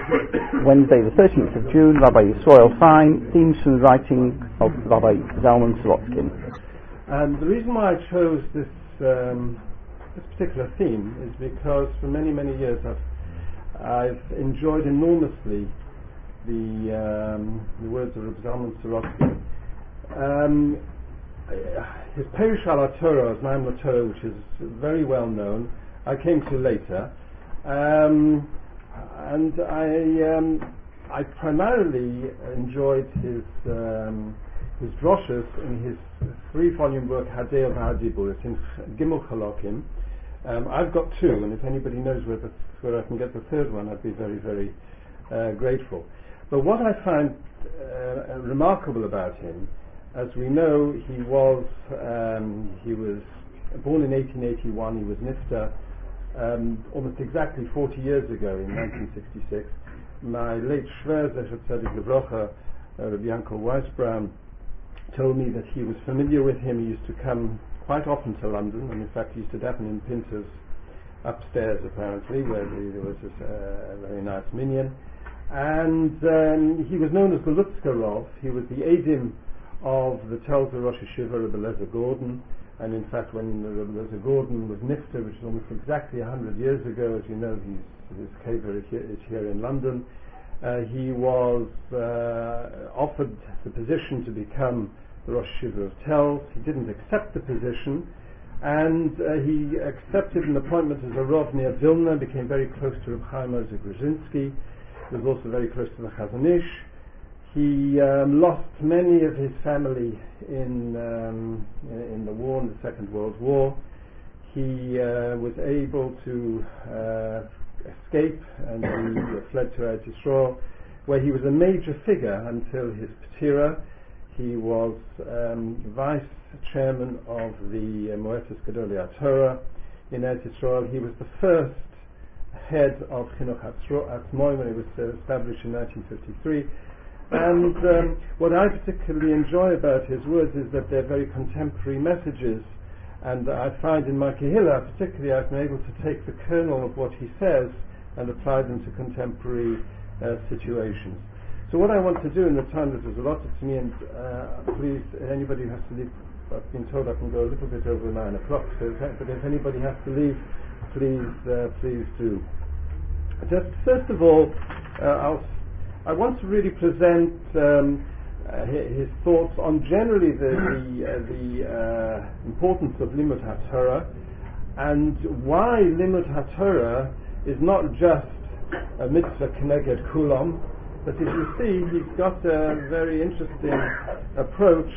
Wednesday the 13th of June, Rabbi Yisrael Fine, themes from the writing of Rabbi Zalman Sorotskin. And the reason why I chose this particular theme is because for many, many years I've enjoyed enormously the words of Rabbi Zalman Sorotskin. His Perush al Torah, his Maim LaTorah, which is very well known, I came to later, and I primarily enjoyed his droshes in his 3-volume book Hadeo V'Hadibur. It's in Gimel Chalokim. I've got 2, and if anybody knows where I can get the 3rd one, I'd be very, very grateful. But what I find remarkable about him, as we know, he was born in 1881. He was nifter almost exactly 40 years ago in 1966. My late Shver, Zecher Tzadik Levrocha, Rabbi Yankel Weisbraun, told me that he was familiar with him. He used to come quite often to London, and in fact he used to daven in Pinter's upstairs apparently, where there was this very nice minyan. And he was known as the Lutzkerov. He was the Edim of the Telzer Rosh Hashiva, Rabbi Lezer Gordon. And in fact, when Rabbi Lezer Gordon was nifter, which is almost exactly 100 years ago, as you know, his kever is here in London, he was offered the position to become the Rosh Hashiva of Telz. He didn't accept the position, and he accepted an appointment as a Rav near Vilna, became very close to Reb Chaim Ozer Grudzinski. He was also very close to the Chazon Ish. He lost many of his family in the war, in the Second World War. He was able to escape, and he fled to Eretz Yisrael, where he was a major figure until his Petira. He was vice chairman of the Moetzes Gedolei HaTorah in Eretz Yisrael. He was the first head of Chinuch Atzmoi when it was established in 1953. And what I particularly enjoy about his words is that they're very contemporary messages, and I find in my Kehillah particularly I've been able to take the kernel of what he says and apply them to contemporary situations. So what I want to do in the time that was allotted to me, and please, anybody who has to leave, I've been told I can go a little bit over 9 o'clock, but if anybody has to leave, please do. Just first of all, I want to really present his thoughts on generally the importance of Limud HaTorah, and why Limud HaTorah is not just a mitzvah k'neged kulam, but as you see, he's got a very interesting approach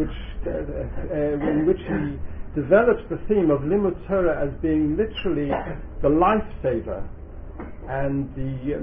in which he develops the theme of Limud Torah as being literally the lifesaver and the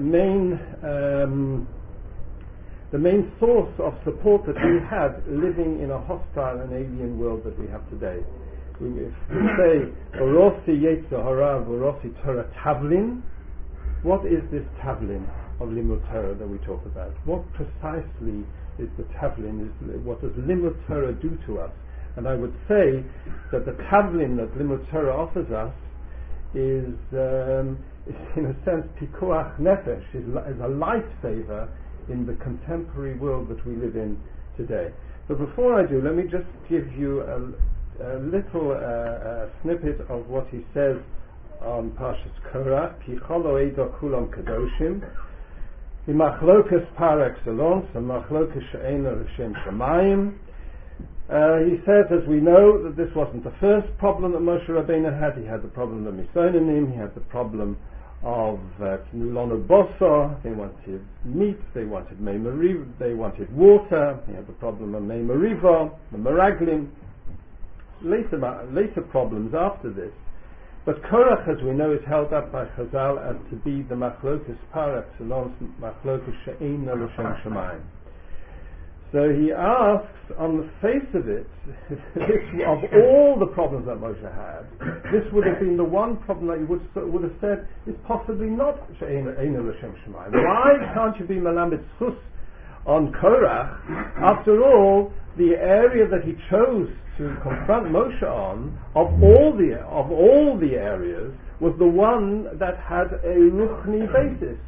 main source of support that we have living in a hostile and alien world that we have today. If we say V'rosi Yetzer Hara V'rosi Torah Tavlin, what is this Tavlin of Limud Torah that we talk about? What precisely is the Tavlin? What does Limud Torah do to us? And I would say that the Tavlin that Limud Torah offers us is in a sense pikuach nefesh, is a lifesaver in the contemporary world that we live in today. But before I do, let me just give you a little snippet of what he says on Parshas Korach. Picholo Eido Kulam Kadoshim, Imachlokas par excellence, and Machlokas she'ena l'shem shamayim. He says, as we know, that this wasn't the first problem that Moshe Rabbeinu had. He had the problem of Misonanim, he had the problem of Nulono Boso, they wanted meat, they wanted Meimariv, they wanted water, he had the problem of Meimarivo, the Meraglim, later problems after this. But Korach, as we know, is held up by Chazal as to be the Machlokas par excellence, Machlokas she'eina l'shem shamayim. So he asks, on the face of it, of all the problems that Moshe had, this would have been the one problem that you would have said is possibly not she'eina l'shem shamayim. Why can't you be Melamed Tzchus on Korach? After all, the area that he chose to confront Moshe on, of all the areas, was the one that had a ruchni basis.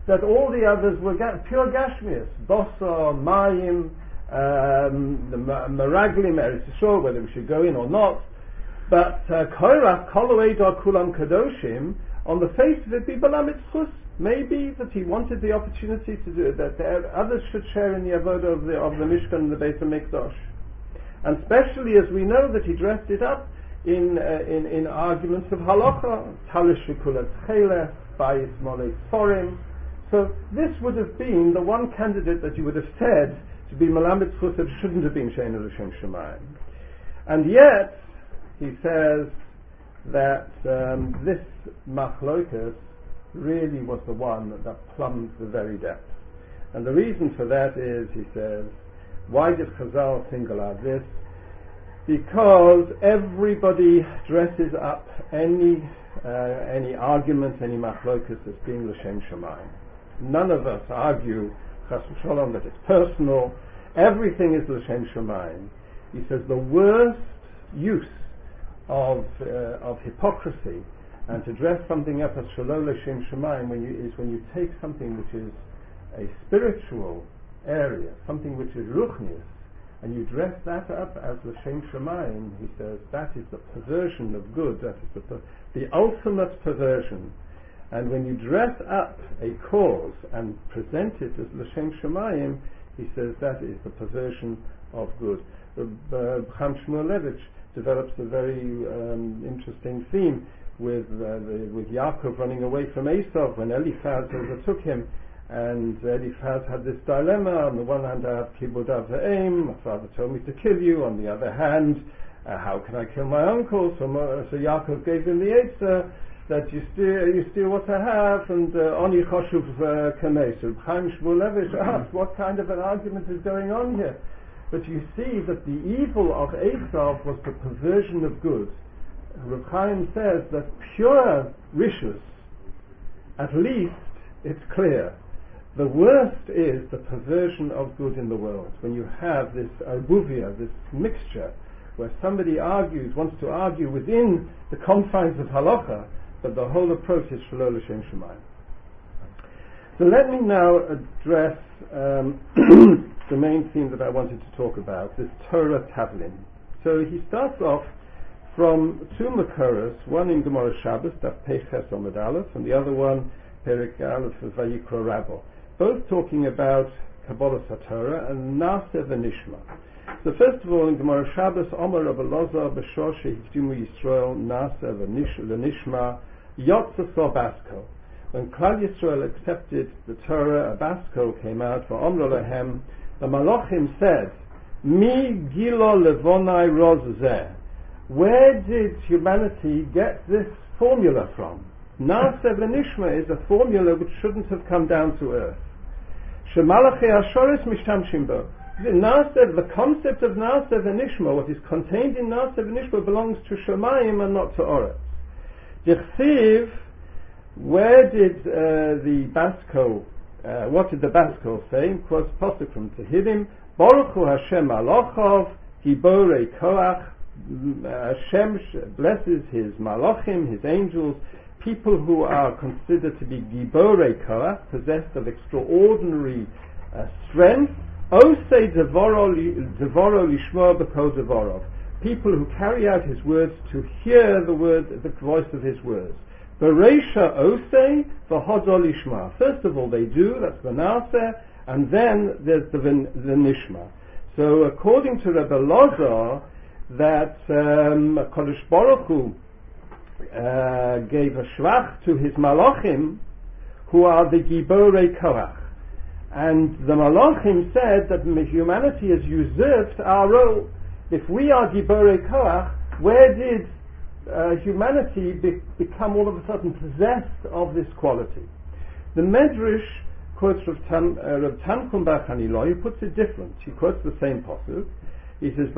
that all the others were pure Gashmias, Bosa, Mayim, the Meraglim, Eretz Yisrael, whether we should go in or not. But Korach, Koloedor Kulam Kadoshim, on the face of it, be Balamitz Chus. Maybe that he wanted the opportunity to do it, that others should share in the avodah of the Mishkan and the Beit HaMikdash. And especially as we know that he dressed it up in arguments of halacha, Talish V'Kulat Chelef, Bayis Molei Sforim. So this would have been the one candidate that you would have said to be Melamed Zchus that shouldn't have been Shein L'Shem Shemayim. And yet, he says that this machlokas really was the one that plumbed the very depth. And the reason for that is, he says, why did Chazal single out this? Because everybody dresses up any argument, any machlokas as being l'shem shamayim. None of us argue chas v'sholom that it's personal. Everything is l'shem shamayim. He says the worst use of hypocrisy and to dress something up as shalom l'shem shamayim when you take something which is a spiritual area, something which is ruchnius, and you dress that up as l'shem shamayim. He says that is the perversion of good. That is the ultimate perversion. And when you dress up a cause and present it as l'shem shamayim, he says that is the perversion of good. Chaim Shmulevitch develops a very interesting theme with Yaakov running away from Esav when Eliphaz overtook him, and Eliphaz had this dilemma. On the one hand, I have kibud av v'eim, my father told me to kill you. On the other hand, how can I kill my uncle? So Yaakov gave him the answer that you steal what I have, and oni choshuv kamei. So Chaim Shmulevitch asked, what kind of an argument is going on here? But you see that the evil of Esav was the perversion of good. Reb Chaim says that pure rishus, at least it's clear. The worst is the perversion of good in the world. When you have this arbuvia, this mixture, where somebody wants to argue within the confines of halacha, but the whole approach is shalom l'shem shamayim. So let me now address the main theme that I wanted to talk about, this Torah Tavlin. So he starts off from two Makoros, one in Gemara Shabbos, Daf Peches Amud Aleph, and the other one, Perek Aleph of Vayikra Rabbo, both talking about Kabbalah Satorah and Naseh v'Nishma. So first of all, in Gemara Shabbos, Omer Rabbi Elazar b'shor shehikdimu Yisrael Naseh v'Nishma Yotza so Basko. When Klal Yisrael accepted the Torah, a Basko came out for Omer Lehem. The Malachim said, Mi gilo levonai roz zeh. Where did humanity get this formula from? Naseh v'Nishma is a formula which shouldn't have come down to earth. Shemalachei Hashoris mishtamshim bo. The concept of Naseh v'Nishma, what is contained in Naseh v'Nishma, belongs to Shemayim and not to Oretz. Dichsiv, where did the Basko, what did the Basko say? It quotes Pasuk from Tehillim, Baruch Hu Hashem Alochov, Giborei Koach. Hashem blesses his malachim, his angels, people who are considered to be Giborei Koach, possessed of extraordinary strength. Osei Devoro Lishmo B'Kol Devorov, people who carry out his words to hear the voice of his words. Bereisha Osei V'Hodo Lishma. First of all, they do, that's the Naseh, and then there's the Nishma. So according to Rebbe Elazar, that Kodesh Baruch Hu gave a shvach to his malachim, who are the Giborei Koach. And the malachim said that humanity has usurped our role. If we are Giborei Koach, where did humanity become all of a sudden possessed of this quality? The Medrash quotes Rav Tanchum Bar Chaniloi, who puts it different. He quotes the same pasuk. He says,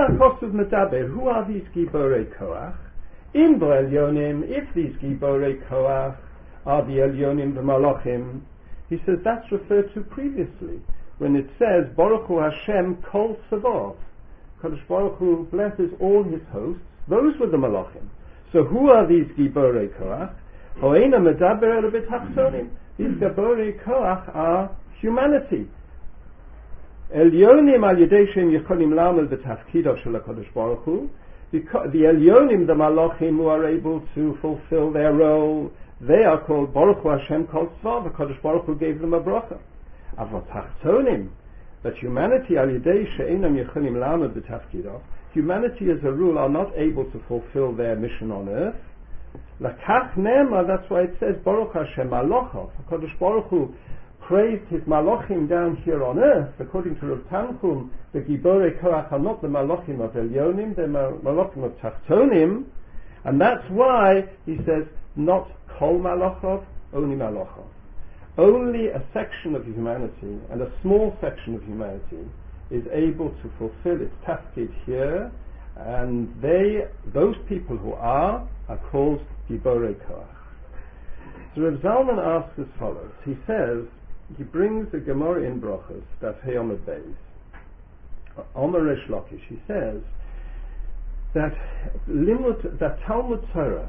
who are these Giborei Koach? In the Elyonim, if these Giborei Koach are the Elyonim, the Malachim, he says that's referred to previously, when it says, Baruch Hu Hashem Kol Savov. Kadosh Baruch Hu blesses all his hosts. Those were the Malachim. So who are these Giborei Koach? These Gabori Koach are humanity. Elyonim al yedei shem yecholim lamel b'tafkido shel HaKadosh Baruch Hu. The Elyonim, the Malachim, who are able to fulfill their role, they are called Baruch Hu Hashem Kol Tzva. The HaKadosh Baruch Hu gave them a bracha. Avot Tachtonim, but humanity al yedei she'enam yecholim lamel b'tafkido. Humanity as a rule are not able to fulfill their mission on earth. Lakach nema, that's why it says Baruch Hashem Malachov. HaKadosh Baruch Hu praised his Malachim down here on earth. According to Rav Tanchum, the Giborei Koach are not the Malachim of Elyonim, they're Malachim of Tachtonim, and that's why he says not Kol Malachov, only Malachov. Only a section of humanity, and a small section of humanity, is able to fulfill its tafkid here, and those people who are called Giborei Koach. So Rav Zalman asks as follows. He says, he brings the Gemara in Brochus, Daf Hey Amud Beis, Omer Resh Lakish. He says that Talmud Torah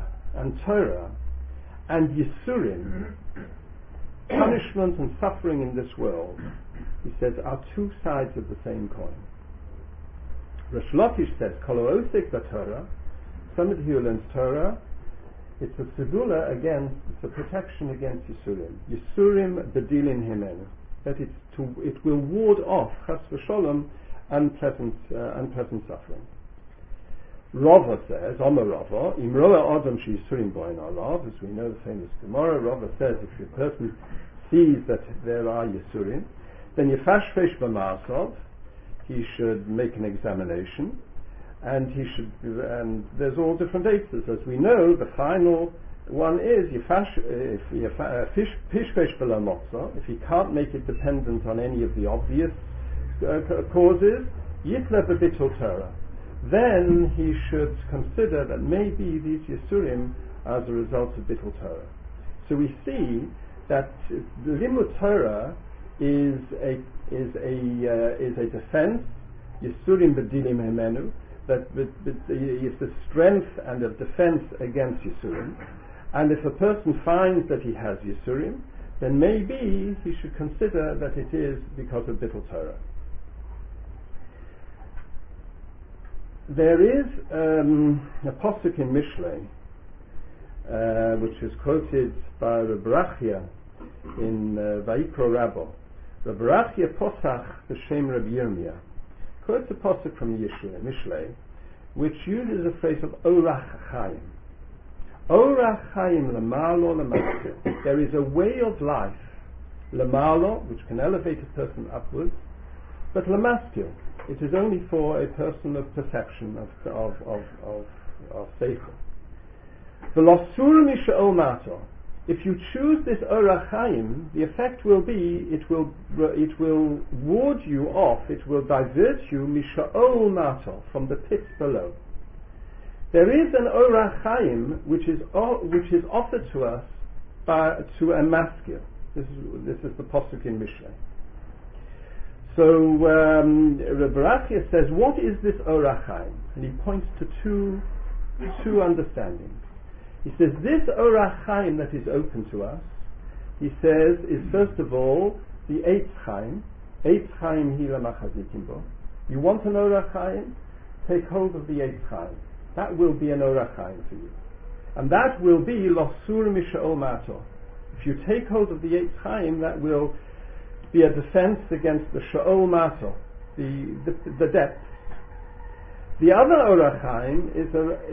and Yisurim, punishment and suffering in this world, he says, are two sides of the same coin. Resh Lakish says, Kol ha'osek b'Torah, somebody who learns Torah, it's a segula against, it's a protection against Yisurim. Yisurim b'dilin himenu. That it will ward off, chas v'sholom, unpleasant suffering. Rava says, Omer Rava, im roa adam she Yisurim boin alav, as we know the famous Gemara, Rava says if a person sees that there are Yisurim, then yifashfesh b'ma'asov, he should make an examination, and there's all different answers. As we know, the final one is pishpesh b'la motza, if he can't make it dependent on any of the obvious causes, yitle b'bitul Torah. Then he should consider that maybe these Yisurim are as a result of Bittul Torah. So we see that the Limud Torah is a defense, Yisurim b'dilim hemenu, that is the strength and a defense against Yisurim. And if a person finds that he has Yisurim, then maybe he should consider that it is because of Bittul Torah. There is a posuk in Mishlei, which is quoted by Reb Rachia in Vayikro Rabbo. Reb Rachia posach b'shem Reb Yirmiyah quotes a posuk from Mishlei, which uses a phrase of Orach Chaim. Orach Chaim lemalo lemaskil. There is a way of life, lemalo, which can elevate a person upwards, but lemaskil, it is only for a person of perception, of seichel. V'losur misha'ol mato. If you choose this Orach Chaim, the effect will be it will ward you off, it will divert you misha'ol mato, from the pits below. There is an Orach Chaim which is offered to us to a maskil. This is the posuk in Mishlei. So Reb Rachia says, what is this Orach Chaim? And he points to two understandings. He says, this Orach Chaim that is open to us, he says, is first of all the Eitz Chaim. Eitz Chaim hi lamachazikim bo. You want an Orach Chaim? Take hold of the Eitz Chaim. That will be an Orach Chaim for you. And that will be losur misha'ol mato. If you take hold of the Eitz Chaim, that will be a defense against the Sha'ol Mato, the depth. The other Orach Chaim is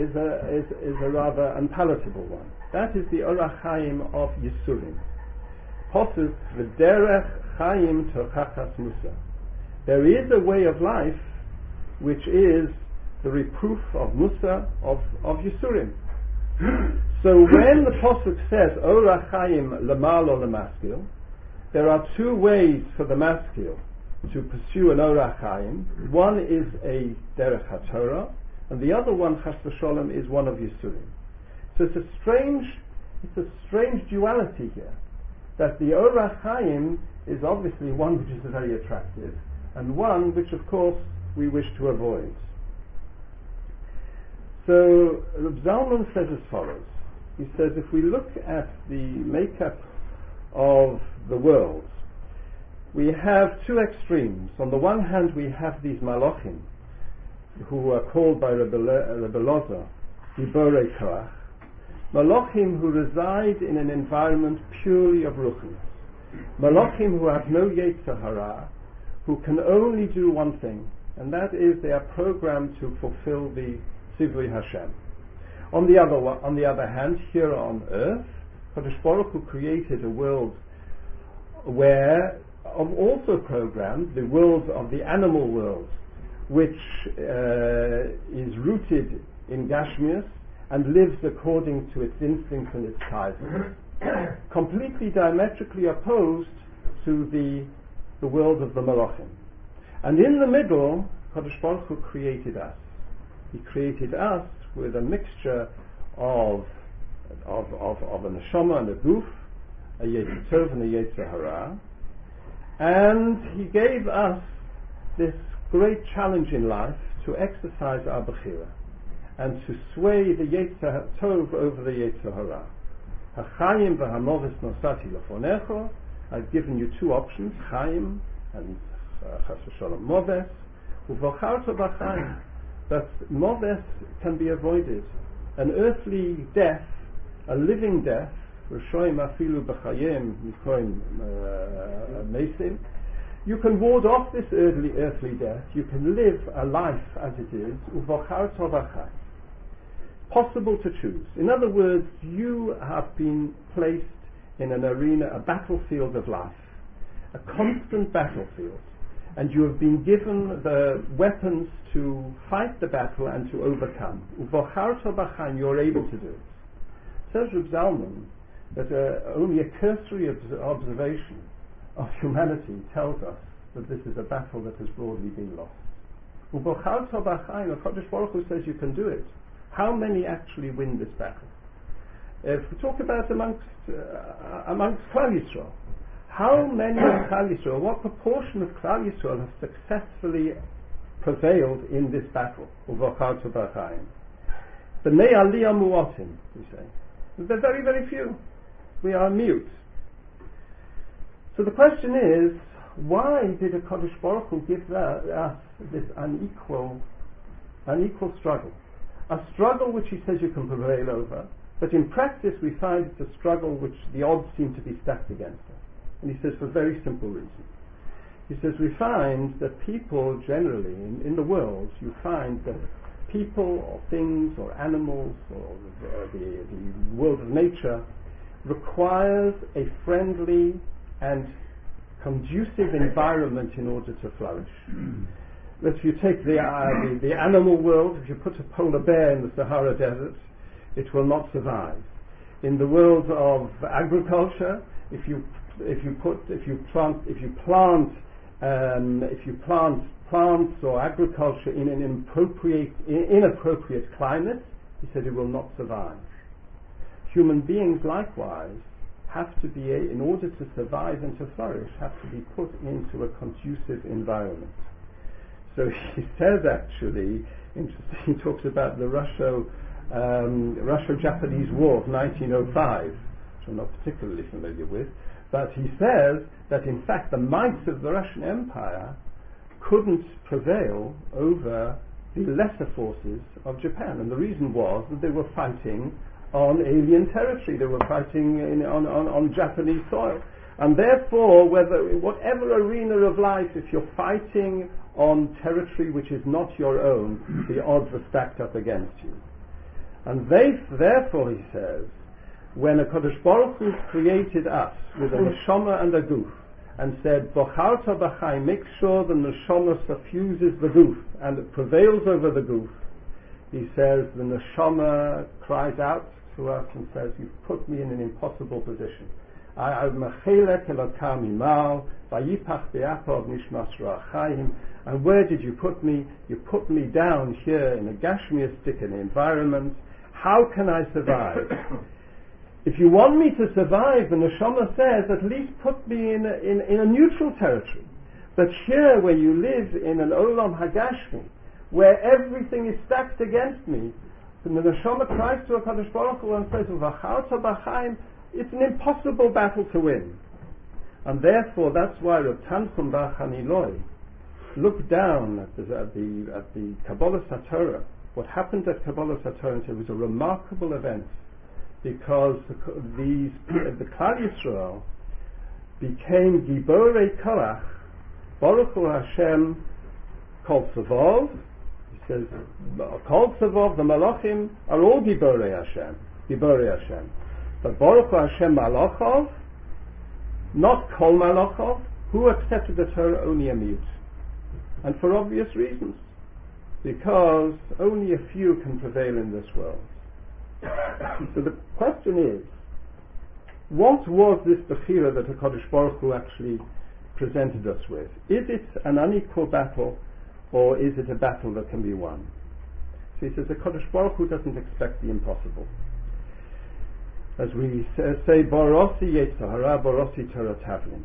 a rather unpalatable one. That is the Orach Chaim of Yisurim. Posuk v'derech Chaim tochachas Musa. There is a way of life which is the reproof of Musa, of Yisurim. So when the Posuk says Orach Chaim lemalo lemaskil, there are two ways for the maskil to pursue an Orach Chaim. One is a derech haTorah, and the other one, chas v'sholem, is one of Yisurim. So it's a strange duality here, that the Orach Chaim is obviously one which is very attractive, and one which, of course, we wish to avoid. So Reb Zalman says as follows. He says, if we look at the makeup of the world, we have two extremes. On the one hand, we have these Malachim, who are called by Rebbe Lozer Giborei Koach, Malachim who reside in an environment purely of Ruchnis, Malachim who have no Yetzer Hara, who can only do one thing, and that is they are programmed to fulfill the Tzivui Hashem. On the other hand, here on earth, Kadosh Baruch Hu created a world where, also programmed, the world of the animal world, which is rooted in Gashmius and lives according to its instincts and its ties, completely diametrically opposed to the world of the Malachim. And in the middle, Kadosh Baruch Hu created us. He created us with a mixture of a neshama and a guf, a yetzer tov and a yetzer hara, and he gave us this great challenge in life to exercise our bechira and to sway the yetzer tov over the yetzer hara. Hachayim v'hamoves nosati lefonecho. I've given you two options, chayim and chas v'sholom moves, uvocharto b'chayim. But moves can be avoided. An earthly death, a living death, Rishoyim afilu b'chayim mikoim mesim. You can ward off this earthly death. You can live a life as it is. Uvocharto b'chayim. Possible to choose. In other words, you have been placed in an arena, a battlefield of life, a constant battlefield, and you have been given the weapons to fight the battle and to overcome. Uvocharto b'chayim, you're able to do it. Says Reb Zalman that only a cursory observation of humanity tells us that this is a battle that has broadly been lost. Uvocharto b'chayim, the Kadosh Baruch Hu says you can do it. How many actually win this battle? If we talk about amongst Klal Yisrael, how many of Klal Yisrael, what proportion of Klal Yisrael have successfully prevailed in this battle? Uvocharto b'chayim. B'nei aliyah mu'atim, we say. They're very, very few. We are mute. So the question is, why did a Kadosh Baruch Hu give us this unequal struggle? A struggle which he says you can prevail over, but in practice we find it's a struggle which the odds seem to be stacked against us. And he says for a very simple reason. He says we find that people generally, in the world, you find that people or things or animals or the world of nature requires a friendly and conducive environment in order to flourish. If you take the animal world, if you put a polar bear in the Sahara Desert, it will not survive. In the world of agriculture, if you plant plants or agriculture in an inappropriate climate, he said it will not survive. Human beings likewise have to be, in order to survive and to flourish, have to be put into a conducive environment. So he says actually, interesting, he talks about the Russo-Japanese War of 1905, which I'm not particularly familiar with, but he says that in fact the might of the Russian Empire couldn't prevail over the lesser forces of Japan, and the reason was that they were fighting on alien territory, they were fighting on Japanese soil, and therefore whatever arena of life, if you're fighting on territory which is not your own, the odds are stacked up against you. And therefore, he says, when a Kadosh Baruch Hu created us with a neshama and a guf, and said, Vocharto b'chayim, make sure the neshama suffuses the guf and it prevails over the guf, he says, the neshama cries out to us and says, you've put me in an impossible position. And where did you put me? You put me down here in a gashmiistic environment. How can I survive? If you want me to survive, the neshama says, at least put me in a neutral territory. But here, where you live in an olam hagashmi, where everything is stacked against me, the neshama cries to HaKadosh Baruch Hu and says, V'charta b'chaim, it's an impossible battle to win. And therefore, that's why Reb Tanchum Bar Chaniloi looked down at the Kabbalah Satorah. What happened at Kabbalah Satorah was a remarkable event, because the Klal Yisrael became Giborei Korach, Baruch Hu Hashem Kol Tzavov. He says, Kol Tzavov, the Malachim are all Giborei Hashem. But Baruch Hu Hashem Malachov, not Kol Malachov, who accepted the Torah? Only a mute. And for obvious reasons. Because only a few can prevail in this world. So the question is, what was this Bechira that HaKadosh Baruch Hu actually presented us with? Is it an unequal battle, or is it a battle that can be won? So he says the HaKadosh Baruch Hu doesn't expect the impossible. As we say, Borosi Yetzer Hara, Borosi Torah Tavlin.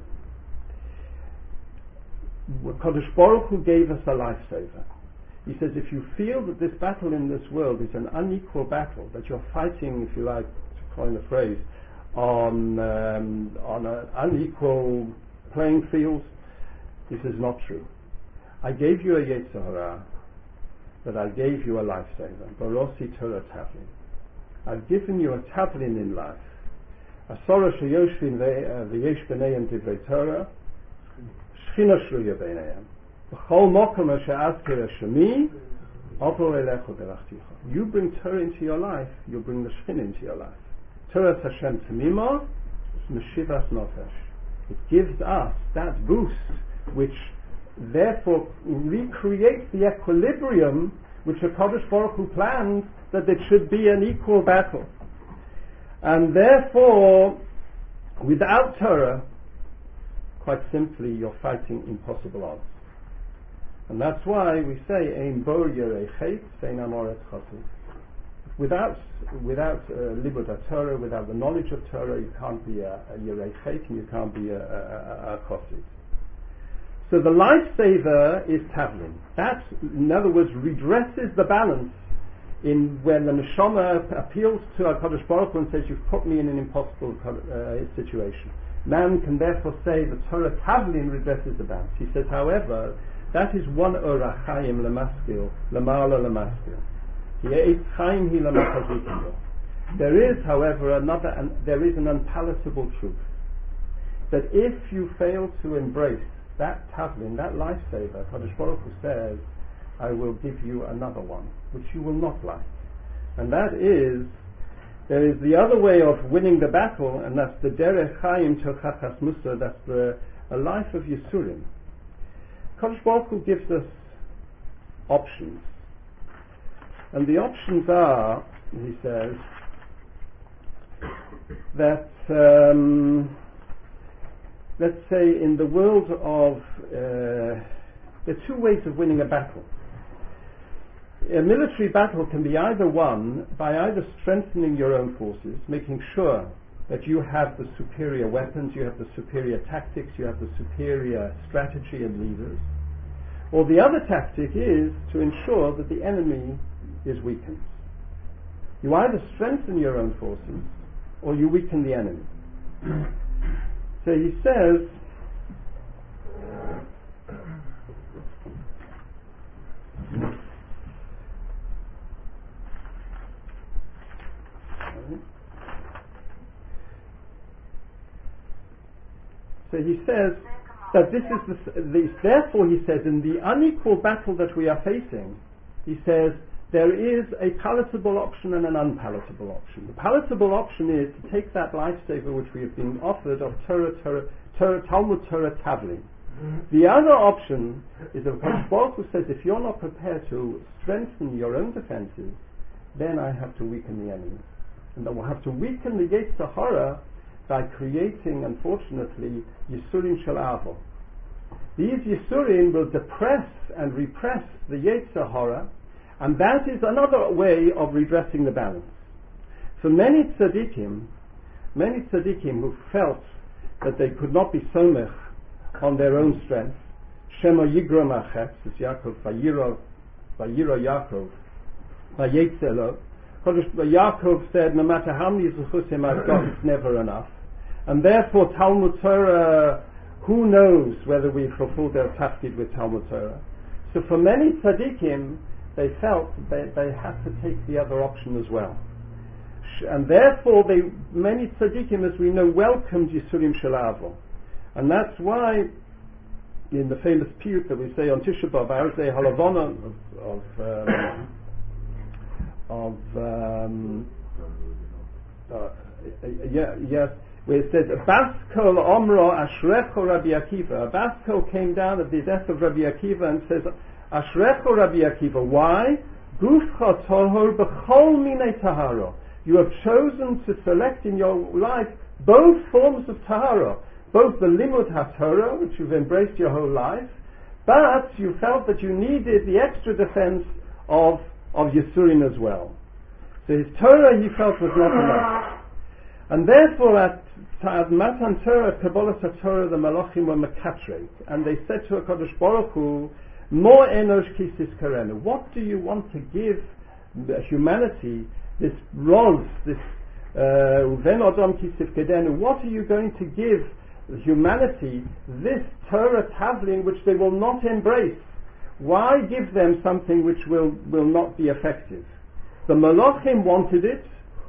HaKadosh Baruch Hu gave us a lifesaver. He says if you feel that this battle in this world is an unequal battle, that you're fighting, if you like to coin a phrase, on an unequal playing field, this is not true. I gave you a Yetzer Hara, but I gave you a lifesaver. Borosi Torah Tavlin. I've given you a Tavlin in life. Asora sheyoshvin v'yesh b'neihem divrei Torah, Shchina shruya b'neihem. B'chol mokom asher azkir shemi, avo elecho derachticha. You bring Torah into your life, you bring the Shchina into your life. Torah Hashem Tamima, Meshivas Nofesh. It gives us that boost, which therefore recreates the equilibrium which HaKadosh Baruch Hu planned, that there should be an equal battle. And therefore, without Torah, quite simply, you're fighting impossible odds. And that's why we say, Ein bo yerei chet, ve'ein amoret chassid. Without libud Torah, without the knowledge of Torah, you can't be a yerei chet, and you can't be a chassid. So the lifesaver is Tavlin. That, in other words, redresses the balance in when the neshama appeals to HaKadosh Baruch Hu and says, you've put me in an impossible situation. Man can therefore say the Torah Tavlin redresses the balance. He says, however, that is one orach chaim lemaskil, lemala lemaskil. There is, however, there is an unpalatable truth. That if you fail to embrace that Tavlin, that lifesaver, HaKadosh Baruch Hu says, I will give you another one, which you will not like. And that is, there is the other way of winning the battle, and that's the Derech Chaim Tochachas Musa, that's a life of Yisurim. HaKadosh Baruch Hu gives us options. And the options are, he says, that let's say in the world of there are two ways of winning a battle. A military battle can be either won by either strengthening your own forces, making sure that you have the superior weapons, you have the superior tactics, you have the superior strategy and leaders, or the other tactic is to ensure that the enemy is weakened. You either strengthen your own forces or you weaken the enemy. So he says, that this is therefore he says, in the unequal battle that we are facing, he says, there is a palatable option and an unpalatable option. The palatable option is to take that lifesaver which we have been offered of Talmud Torah Tavlin. The other option is that HaKadosh Baruch Hu says, if you're not prepared to strengthen your own defenses, then I have to weaken the enemy. And then we'll have to weaken the Yetzer Hara by creating, unfortunately, Yisurim Shel Avo. These Yisurim will depress and repress the Yetzer Hara, and that is another way of redressing the balance. For many tzaddikim who felt that they could not be somech on their own strength, Shema Yigrom Achetz, as Yaakov, Vayiro Yaakov, Vayetzelo, Yaakov said, no matter how many zuchusim I've got, it's never enough. And therefore Talmud Torah who knows whether we fulfilled their tafkid with Talmud Torah? So for many tzaddikim, they felt they had to take the other option as well. And therefore, many tzaddikim, as we know, welcomed Yisurim Shel Avo. And that's why, in the famous piyut that we say on Tisha B'Av, Arzei Halavona yes, where it says, Baskol Omro Ashrecho Rabbi Akiva. Baskol came down at the death of Rabbi Akiva and says, Ashrecho Rabbi Akiva. Why? Gufcha Tohor B'chol Minei Taharo. You have chosen to select in your life both forms of Tahara, both the Limud HaTorah, which you've embraced your whole life, but you felt that you needed the extra defense of Yisurim as well. So his Torah, he felt, was not enough. And therefore at Matan Torah, at Kabbalah Torah, the Malachim were Mekatrek, and they said to HaKadosh Baruch Hu, Mo enosh kisis karenu. What do you want to give humanity, this roz, this Uven Odom kisif kedenu? What are you going to give humanity, this Torah Tavlin which they will not embrace? Why give them something which will not be effective? The Malachim wanted it,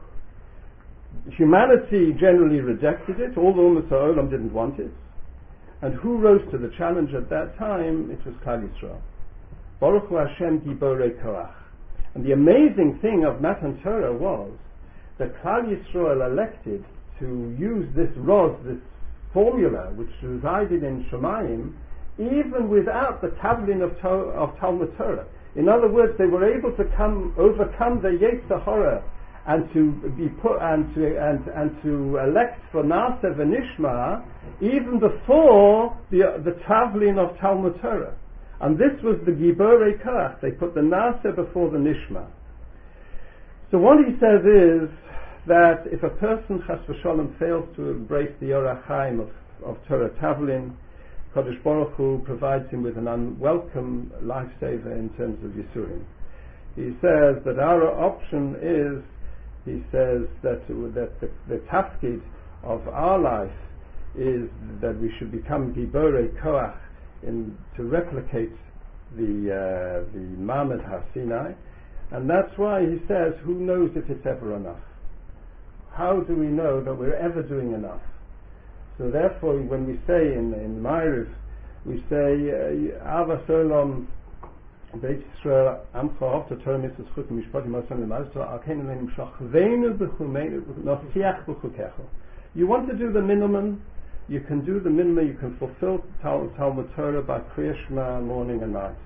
humanity generally rejected it, all the Ummah Ha'olam didn't want it. And who rose to the challenge at that time? It was Klal Yisrael. Baruch Hu Hashem Giborei Korach. And the amazing thing of Matan Torah was that Klal Yisrael elected to use this roz, this formula which resided in Shemayim, even without the Tavlin of Talmud Torah. In other words, they were able to overcome the Yetzer Hara and to be put and to elect for Na'aseh v'Nishma even before the Tavlin of Talmud Torah. And this was the Giborei Korach. They put the Na'aseh before the Nishma. So what he says is that if a person chas v'sholem fails to embrace the Orach Chaim of Torah Tavlin, Kadosh Baruch Hu provides him with an unwelcome lifesaver in terms of Yisurim. He says that our option is, he says that the tafkid of our life is that we should become Giborei Koach to replicate the Ma'amad Har Sinai, and that's why he says, who knows if it's ever enough? How do we know that we're ever doing enough? So therefore, when we say in Ma'ariv, we say, Ava Solom Beit Yisrael Amcha Ofta Torah Mitzvos Chukim Mishpatim Asan L'Mazto Alkeinu Lenim Shachveinu B'Chumeinu Nosiach B'Chukecho. You want to do the minimum, you can do the minimum, you can fulfill Talmud Torah by Kriya Shema morning and night.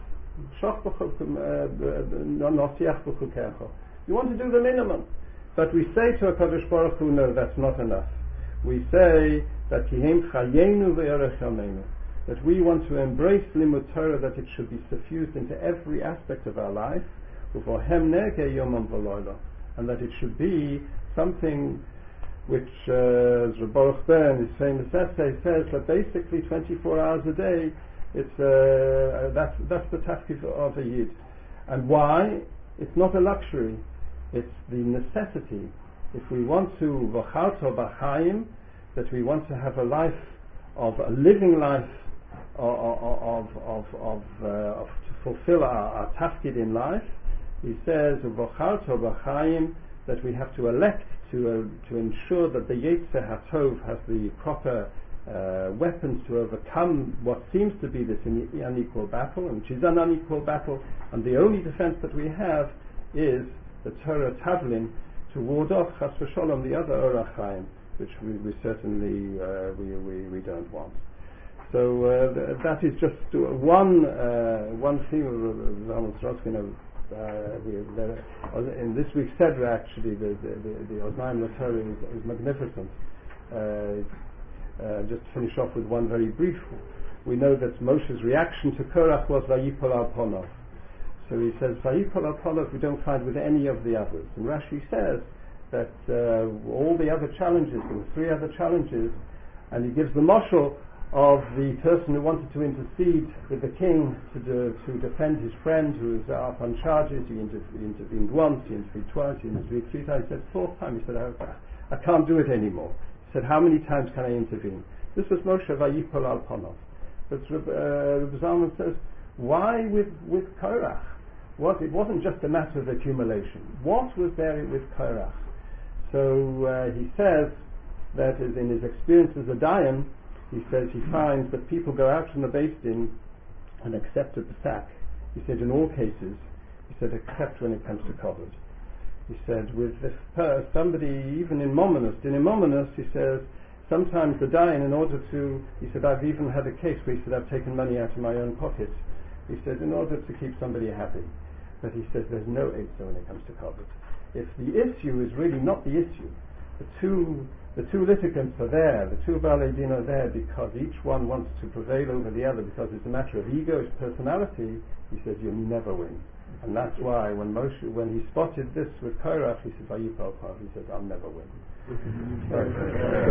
Nosiach B'Chukecho. You want to do the minimum. But we say to HaKadosh Baruch Hu, no, that's not enough. We say that Kihem Chayenu Ve'erech Yameinu, that we want to embrace Limud Torah, that it should be suffused into every aspect of our life, and that it should be something which, as Reb Baruch Ber in his famous essay says, that basically 24 hours a day, it's that's the tafkid of a Yid. And why? It's not a luxury, it's the necessity. If we want to v'charto b'chaim, that we want to have a living life to fulfill our tafkid in life, he says v'charto b'chaim, that we have to elect to ensure that the Yetzer HaTov has the proper weapons to overcome what seems to be this unequal battle, and which is an unequal battle, and the only defense that we have is the Torah Tavlin, to ward off chas v'sholom the other Orach Chaim, which we certainly we don't want. So that is just one theme of Zalman Sorotzkin. In this week's Seder, actually, the Oznaim LaTorah is magnificent. Just to finish off with one very brief, we know that Moshe's reaction to Korach was Vayipol al Ponov. So he says Vayipol al Ponov we don't find with any of the others. And Rashi says that all the other challenges, there were 3 other challenges, and he gives the mashal of the person who wanted to intercede with the king to defend his friend who was up on charges. He intervened once, he intervened twice, he intervened 3 times. He said 4th time, he said, I can't do it anymore. He said, how many times can I intervene? This was Moshe Vayipol al Ponov. But Reb Zalman says, why with Korach? It wasn't just a matter of accumulation. What was there with Korach? So he says that in his experience as a Dayan, he says he finds that people go out from the Beis Din and accept a Pesach. He said in all cases, he said except when it comes to Kovod. He said with somebody, even in Mominus, he says, sometimes the Dayan, in order to, he said, I've even had a case where he said, I've taken money out of my own pocket. He said, in order to keep somebody happy. But he says, there's no Eitzah when it comes to Kovod. If the issue is really not the issue, the two litigants are there, the two Baalei Din are there because each one wants to prevail over the other because it's a matter of ego, it's personality, he says, you'll never win. And that's why when he spotted this with Korach, he says, he says, I'll never win.